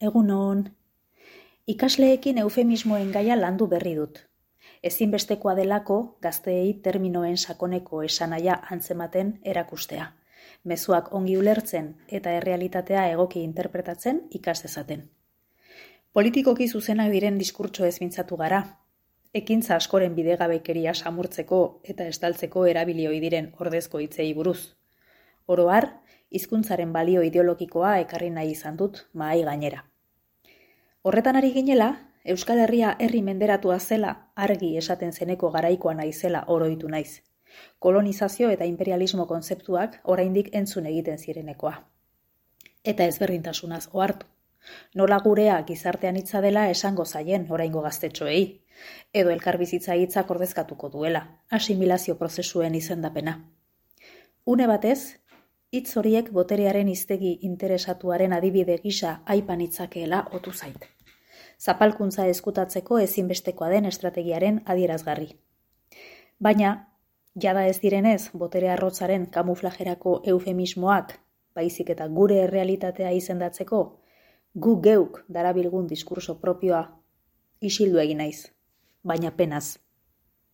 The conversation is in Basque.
Egunon. Ikasleekin eufemismoen gaia landu berri dut. Ezinbestekoa delako gazteei terminoen sakoneko esanahia antzematen erakustea. Mezuak ongi ulertzen eta errealitatea egoki interpretatzen ikas dezaten. Politikoki zuzenak diren diskurtsoez mintzatu gara. Ekintza askoren bidegabekeria samurtzeko eta estaltzeko erabili ohi diren ordezko hitzei buruz. Oro har, hizkuntzaren balio ideologikoa ekarri nahi izan dut mahai gainera. Horretan ari ginela, Euskal Herria herri menderatua zela argi esaten zeneko garaikoa naizela oroitu naiz. Kolonizazio eta imperialismo kontzeptuak oraindik entzun egiten zirenekoa. Eta ezberdintasunaz ohartu. Nola gurea gizartean hitza dela esango zaien oraingo gaztetxoei, edo elkarbizitza hitzak ordezkatuko duela, asimilazio prozesuen izendapena. Une batez, hitz horiek boterearen hiztegi interesatuaren adibide gisa aipan hitzakeela otu zait. Zapalkuntza ezkutatzeko ezinbestekoa den estrategiaren adierazgarri. Baina, jada ez direnez, botere arrotzaren kamuflajerako eufemismoak, baizik eta gure errealitatea izendatzeko, gu geuk darabilgun diskurso propioa isildu egin naiz, baina penaz.